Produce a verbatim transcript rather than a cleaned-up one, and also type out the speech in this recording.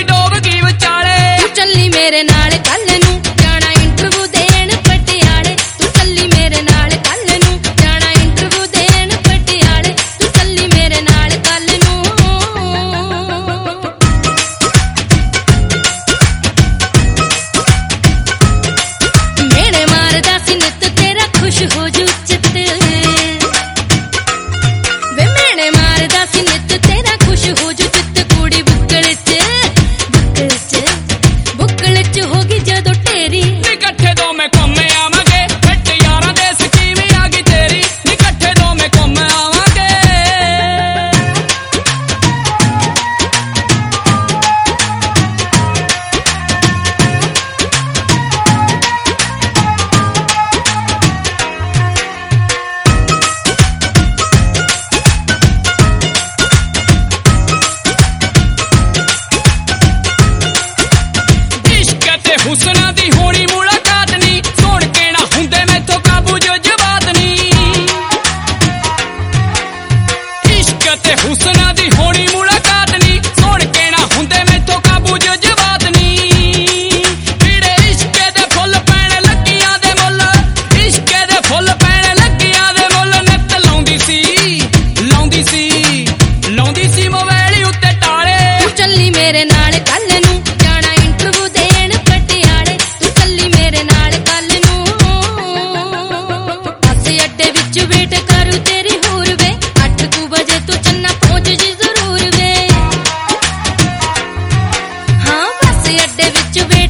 ਡੋਬ ਗਈ ਵਿਚਾਲੇ। ਤੂੰ ਚੱਲੀ ਮੇਰੇ ਨਾਲ ਕੱਲ ਨੂੰ ਜਾਣਾ ਇੰਟਰਵਿਊ ਦੇਣ ਪਟਿਆਲੇ। ਤੂੰ ਚੱਲੀ ਮੇਰੇ ਨਾਲ ਕੱਲ ਨੂੰ ਜਾਣਾ ਇੰਟਰਵਿਊ ਦੇਣ ਪਟਿਆਲੇ। ਤੂੰ ਚੱਲੀ ਮੇਰੇ ਨਾਲ ਕੱਲ ਨੂੰ। ਮੇਰੇ ਮਾਰਦਾ ਸੀ ਨਿੱਤ ਤੇਰਾ ਖੁਸ਼ ਹੋ ਜੂ ਚਿੱਤ ਵੇ ਮੇਰੇ ਮਾਰਦਾ ਸੀ ਨਿੱਤ ਤੇਰਾ ਖੁਸ਼ ਹੋ ਜੂ ਚਿੱਤ। ਕੁੜੀ ਬੁੱਕਲ ਚ ਬੁੱਕਲ ਚ ਬੁੱਕਲ ਚ ਹੋ ਗਈ ਜਦੋਂ ਢੇਰੀ। ਨੀ ਇਕੱਠੇ ਦੋਵੇਂ ਘੁੰਮ ਆਵਾਂਗੇ ਫਿੱਟ ਯਾਰਾਂ ਦੇ ਸਕੀਮ ਆ ਗਈ ਤੇਰੀ। ਨੀ ਇਕੱਠੇ ਦੋਵੇਂ ਘੁੰਮ ਆਵਾਂਗੇ। ਇਸ਼ਕ ਤੇ ਹੁਸਨਾਂ ਦੀ ਹੋਣੀ ਮੁਲਾਕਾਤ ਨੀ ਸੁਣ ਕੇ ਨਾ ਹੁੰਦੇ ਮੈਥੋਂ ਕਾਬੂ ਜਜ਼ਬਾਤ ਨੀ। ਇਸ਼ਕ ਤੇ ਹੁਸਨਾਂ ਦੀ ਹੋਣੀ ਮੁਲਾਕਾਤ ਨੀ ਸੁਣ ਕੇ ਨਾ ਹੁੰਦੇ ਮੈਥੋਂ ਕਾਬੂ ਜਜ਼ਬਾਤ ਨੀ। ਪੀੜੇ ਇਸ਼ਕ ਦੇ ਫੁੱਲ ਪੈਣ ਲੱਗੀਆਂ ਦੇ ਮੁੱਲ। ਇਸ਼ਕ ਦੇ ਫੁੱਲ ਪੈਣ ਲੱਗੀਆਂ ਦੇ ਮੁੱਲ। ਨਿੱਤ ਲਾਉਂਦੀ ਸੀ ਲਾਉਂਦੀ ਸੀ ਲਾਉਂਦੀ ਸੀ ਮੋਬਾਈਲ ਉੱਤੇ ਤਾਲੇ। ਤੂੰ ਚੱਲੀ ਮੇਰੇ ਨਾਲ ਕੱਲ ਨੂੰ ਜਾਣਾ ਇੰਟਰਵਿਊ ਦੇਣ ਪਟਿਆਲੇ। ਤੂੰ ਚੱਲੀ ਮੇਰੇ ਨਾਲ ਕੱਲ ਨੂੰ। ਬੱਸ ਅੱਡੇ ਵਿੱਚ ਵੇਟ ਕਰੂ ਤੇਰੀ ਹੋਰ ਵੇ। ਅੱਠ ਕੁ ਵਜੇ ਤੂੰ ਚੰਨਾ ਪਹੁੰਚ ਜੀ ਜ਼ਰੂਰ ਵੇ। ਹਾਂ ਬੱਸ ਅੱਡੇ ਵਿੱਚ ਵੇਟ